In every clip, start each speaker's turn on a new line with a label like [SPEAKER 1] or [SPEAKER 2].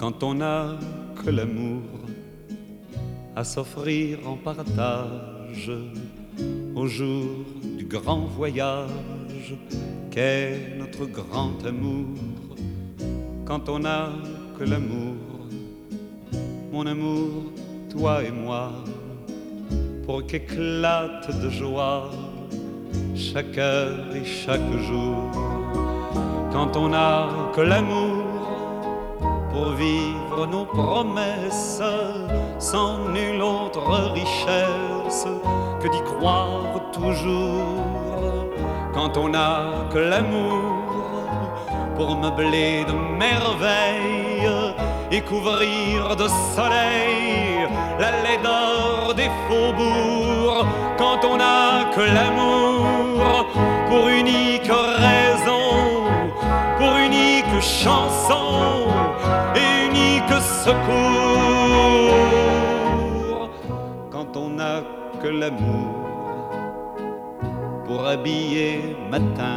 [SPEAKER 1] quand on n'a que l'amour à s'offrir en partage au jour du grand voyage qu'est notre grand amour. Quand on n'a que l'amour, mon amour, toi et moi, pour qu'éclate de joie chaque heure et chaque jour. Quand on n'a que l'amour pour vivre nos promesses sans nulle autre richesse que d'y croire toujours. Quand on n'a que l'amour pour meubler de merveilles et couvrir de soleil la laideur des faubourgs. Quand on n'a que l'amour pour unique raison, pour unique chanson et unique secours. Quand on n'a que l'amour pour habiller matin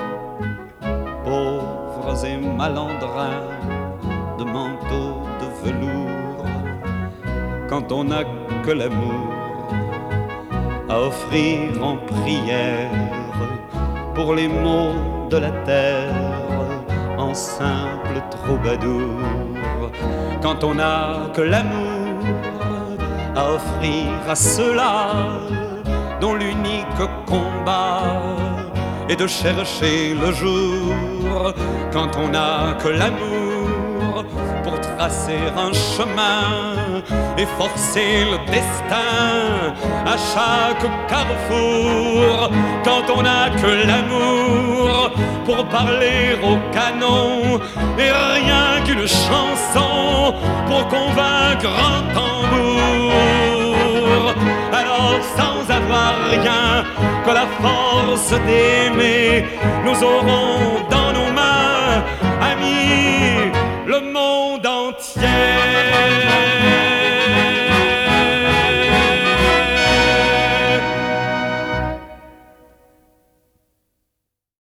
[SPEAKER 1] pauvres et malandrins de manteaux de velours. Quand on n'a que l'amour à offrir en prière pour les maux de la terre en simple troubadour. Quand on n'a que l'amour à offrir à ceux-là dont l'unique combat est de chercher le jour. Quand on n'a que l'amour pour tracer un chemin et forcer le destin à chaque carrefour. Quand on n'a que l'amour pour parler au canon et rien qu'une chanson pour convaincre un tambour. Alors sans avoir rien que la force d'aimer, nous aurons dans nos mains, amis, le monde entier.